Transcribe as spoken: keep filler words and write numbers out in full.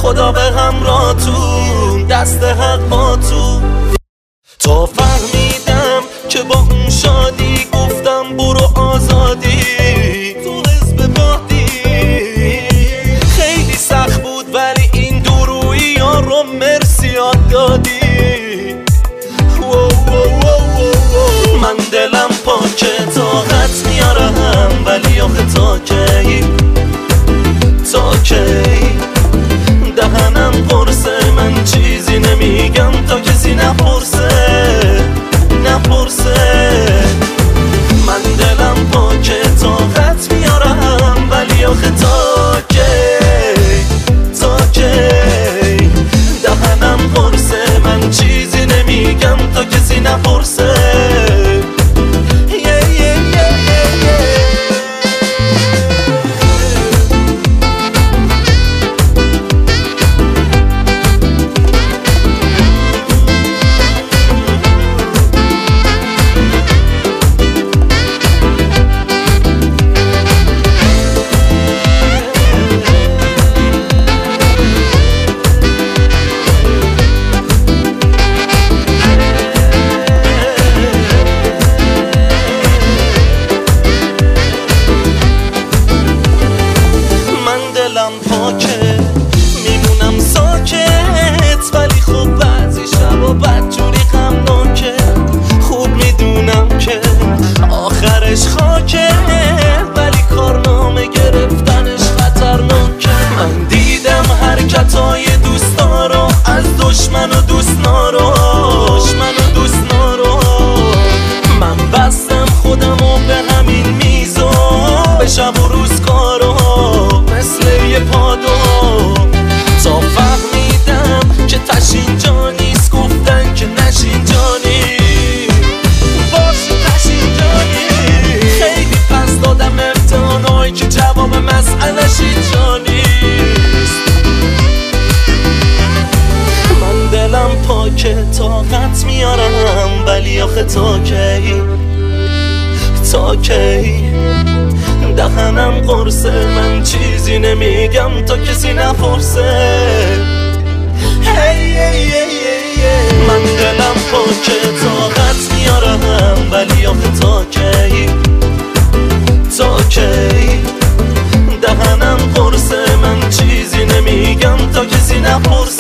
خدا به همراهتون، دست حق با تو. تا فهمیدم که با اون شادی گفتم برو آزادی تو حزب بادی. خیلی سخت بود ولی این دورویی ها رو مرسی یاد دادی. من دلم پاکه طاقت میارم ولی آخه تا کی تا کی دهنم قرصه، من چیزی نمیگم تا کسی نپرسه نپرسه. من دلم پاکه طاقت میارم ولی آخه تا کی تا کی دهنم قرصه، من چیزی نمیگم تا کسی نپرسه. پاکه میمونم ساکت ولی خوب بعضی شبا بدجوری غمناکه. خوب میدونم که آخرش خاکه ولی کارنامه گرفتنش خطرناکه. من دیدم حرکتای دوستا رو از دشمن و دوست نارو دشمن و دوست نارو. من بستم خودم و به همین میزو به شب و روز کارو مثل یه پادو. تا فهمیدم که تشین جا نیست گفتن که نشین جانی باشی تشین جانی. خیلی پس دادم امتحانایی که جواب مسئله‌ش اینجا نیست. من دلم پاکه طاقت میارم ولی آخه تا کی تا کی دهنم قرصه، من چیزی نمیگم تا کسی نپرسه. hey, hey, hey, hey, hey. من دلم پاکه طاقت میارم ولی آخه تا کی تا کی دهنم قرصه، من چیزی نمیگم تا کسی نپرسه.